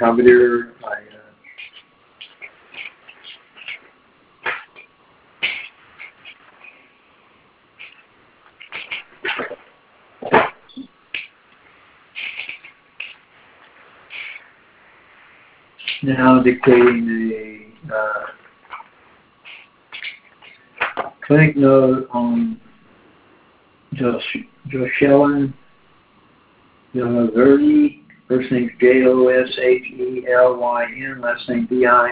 Halberdier. Now dictating a clinic note on Joshelyn Verdi, first name Joshelyn, last name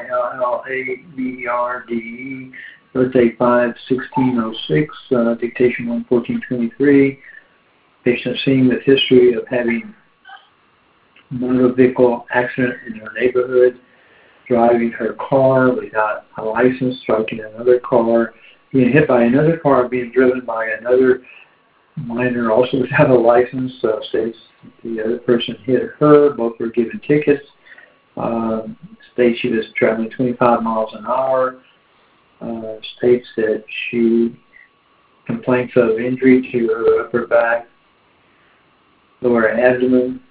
Billalaberde, birthday 5/16/06, dictation 1/14/23. Patient seen with history of having motor vehicle accident in her neighborhood, driving her car without a license, striking another car, being hit by another car, being driven by another minor also without a license. States the other person hit her. Both were given tickets. States she was traveling 25 miles an hour. States that she complains of injury to her upper back, lower abdomen.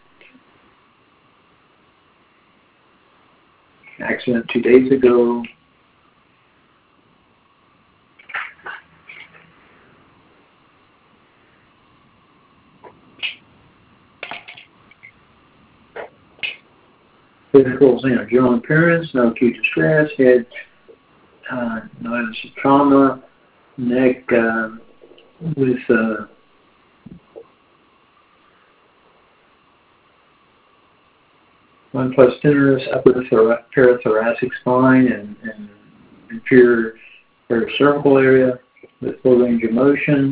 Accident 2 days ago. Physicals, general appearance, no acute distress, head, no evidence of trauma, neck with 1+ tenderness, upper parathoracic spine and inferior cervical area with full range of motion.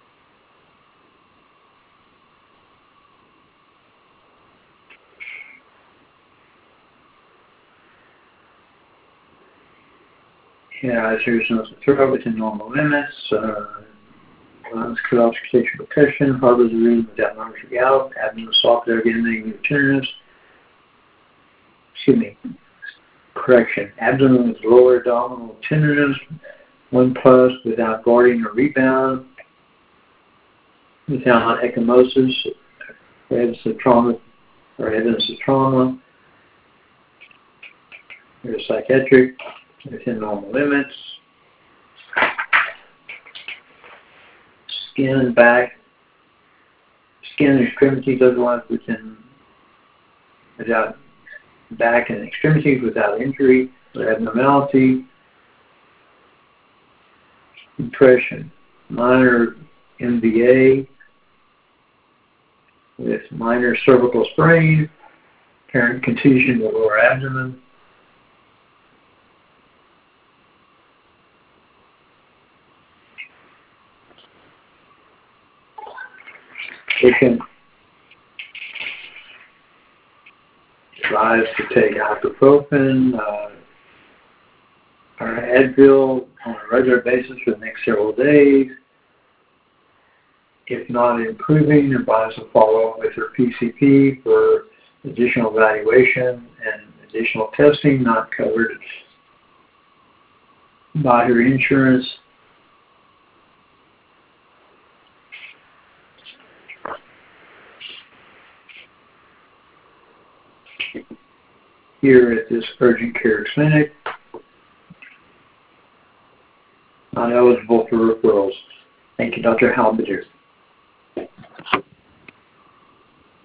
Yeah, serious nose and throat within normal limits. Auscultation percussion, harbors a reading without nervous gout, abdomen soft there again, negative tenderness. Correction. Abdomen with lower abdominal tenderness, 1+ without guarding or rebound, without ecchymosis, evidence of trauma. There's psychiatric, within normal limits. Skin and extremities otherwise without back and extremities without injury or abnormality. Impression, minor MVA with minor cervical sprain, apparent contusion of the lower abdomen. Patient advised to take ibuprofen or Advil on a regular basis for the next several days. If not improving, advised to follow up with her PCP for additional evaluation and additional testing not covered by her insurance. Here at this urgent care clinic, not eligible for referrals. Thank you, Dr. Halberdier.